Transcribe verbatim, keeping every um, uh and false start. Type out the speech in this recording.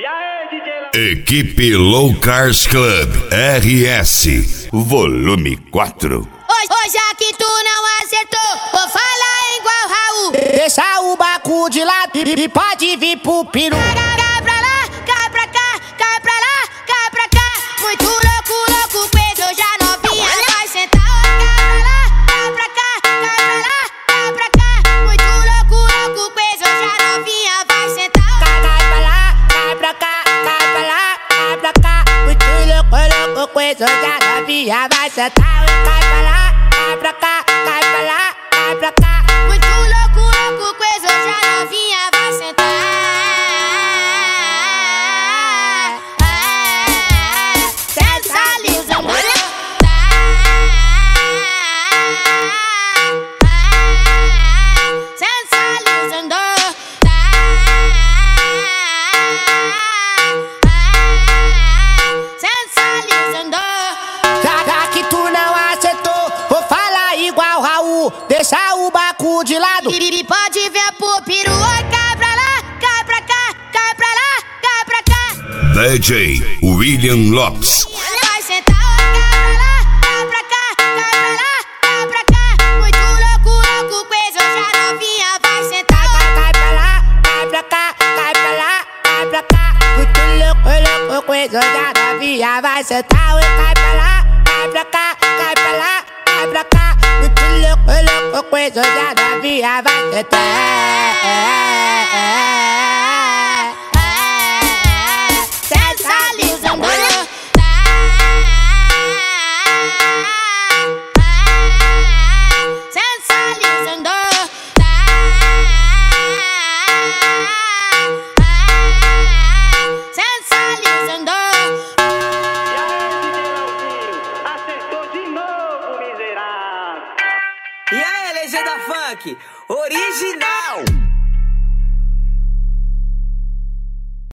Equipe Low Cars Club R S, volume quatro. Hoje, hoje aqui tu não acertou, vou falar igual Raul. Deixa o bacu de lado e pode vir pro peru. Cai pra lá, cai pra cá, cai pra lá, cai pra cá. Muito louco, louco, coisa, hoje a novinha vai sentar. Cai pra lá, cai pra cá, cai pra lá, cai pra cá. Muito louco, louco, coisa, hoje a novinha vai sentar. Cai, cai pra lá, cai pra cá, cai pra lá, cai pra cá. Muito louco, louco, coisa, hoje a novinha vai sentar. Cai pra lá, cai pra cá, cai pra lá, cai pra cá. Muito louco, louco, coisa, hoje a novinha vai sentar. Sensualizando. Sensualizando. Sensualizando. Já, já que tu não acertou, vou falar igual Raul. Deixa o bacu de lado E pode ver pro peru. Cai pra lá, cai pra cá, cai pra lá, cai pra cá. D J William Lopes. Vai sentar, cai pra lá, cai pra cá, cai pra lá, cai pra cá. Muito louco, louco, coisa, hoje a novinha vai sentar. Cai pra lá, cai pra cá, cai pra lá, cai pra cá. Muito louco, louco, coisa, hoje a novinha vai sentar. Cai pra lá, cai pra cá, cai pra lá, cai pra cá. Muito louco, louco, coisa, hoje a novinha vai sentar. Sensualizando. Sensualizando. Sensualizando. Acertou de novo, miserável. E aí, legenda funk, original.